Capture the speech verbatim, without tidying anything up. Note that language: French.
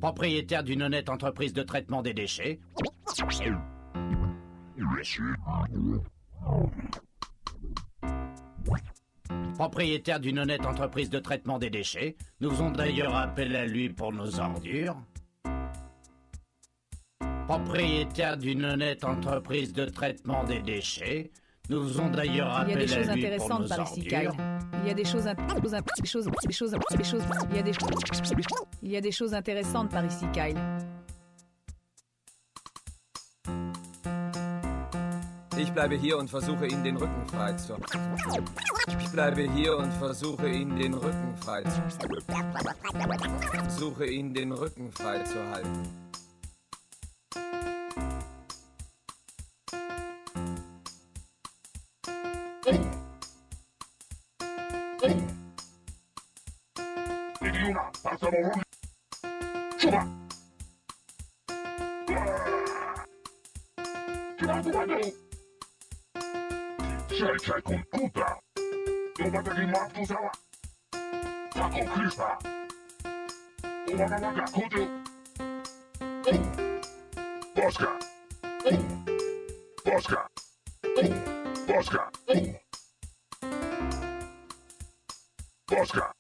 Propriétaire d'une honnête entreprise de traitement des déchets. Propriétaire d'une honnête entreprise de traitement des déchets. Nous faisons d'ailleurs appel à lui pour nos ordures. Propriétaire d'une honnête entreprise de traitement des déchets. Nous faisons d'ailleurs appel à lui pour nos ordures. Il y a des choses intéressantes par ici, Kyle. Il y a des choses, int- des choses, des choses, des choses, il y a des, il y a des choses intéressantes par ici, Kyle. Ich bleibe hier und versuche ihn den Rücken frei zu. Ich bleibe hier und versuche ihn den Rücken frei zu. Versuche ihn den Rücken frei zu halten. Sai con tutta! Non vada che matto sala! Ma con crispa! Uma mamaga kojo! Bosca! Bosca! Bosca! Bosca!